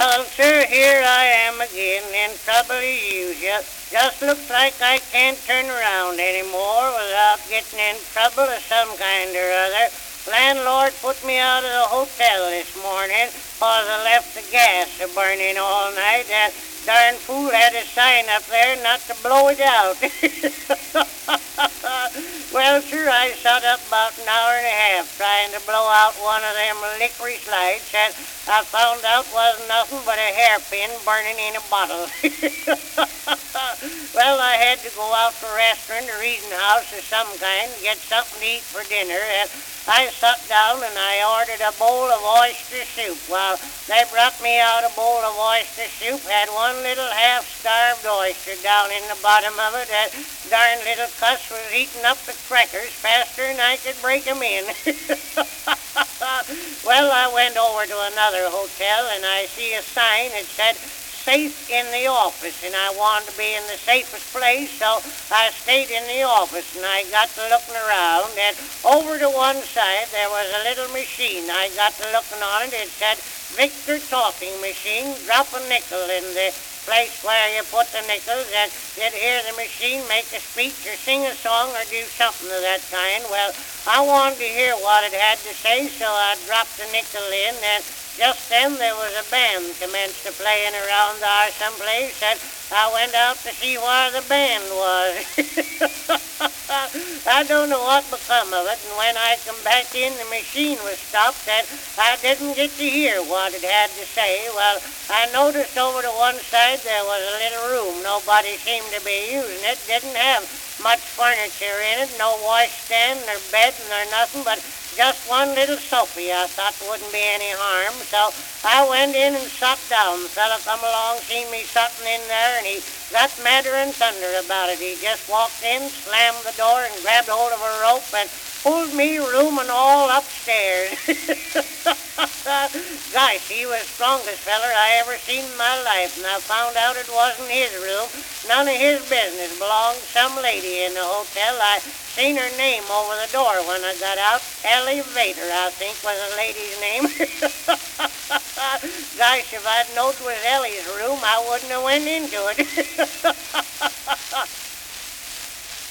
Well, sir, here I am again in trouble as usual. Just looks like I can't turn around anymore without getting in trouble of some kind or other. Landlord put me out of the hotel this morning 'cause I left the gas a-burning all night. That darn fool had a sign up there not to blow it out. Well, sir, I sat up about an hour and a half trying to blow out one of them licorice lights, and I found out wasn't nothing but a hairpin burning in a bottle. Well, I had to go out to a restaurant or eating house of some kind and get something to eat for dinner, and I sat down and I ordered a bowl of oyster soup. Well, they brought me out a bowl of oyster soup, had one little half-starved oyster down in the bottom of it. That darn little cuss was eating up the crackers faster than I could break 'em in. Well, I went over to another hotel and I see a sign that said, "Safe in the office," and I wanted to be in the safest place, so I stayed in the office, and I got to looking around, and over to one side there was a little machine. I got to looking on it. It said, "Victor Talking Machine, drop a nickel in the place where you put the nickels," and you'd hear the machine make a speech or sing a song or do something of that kind. Well, I wanted to hear what it had to say, so I dropped the nickel in, and just then there was a band commenced a-playing around there someplace, and I went out to see where the band was. I don't know what become of it, and when I come back in, the machine was stopped, and I didn't get to hear what it had to say. Well, I noticed over to one side there was a little room. Nobody seemed to be using it. Didn't have much furniture in it, no washstand, nor bed, nor nothing, but just one little sofa. I thought there wouldn't be any harm, so I went in and sat down. The fellow come along, seen me sitting in there, and he got madder and thunder about it. He just walked in, slammed the door, and grabbed hold of a rope and pulled me room and all upstairs. Gosh, he was the strongest feller I ever seen in my life, and I found out it wasn't his room. None of his business. Belonged to some lady in the hotel. I seen her name over the door when I got out. Elevator, I think, was the lady's name. Gosh, if I'd known it was Ellie's room, I wouldn't have went into it.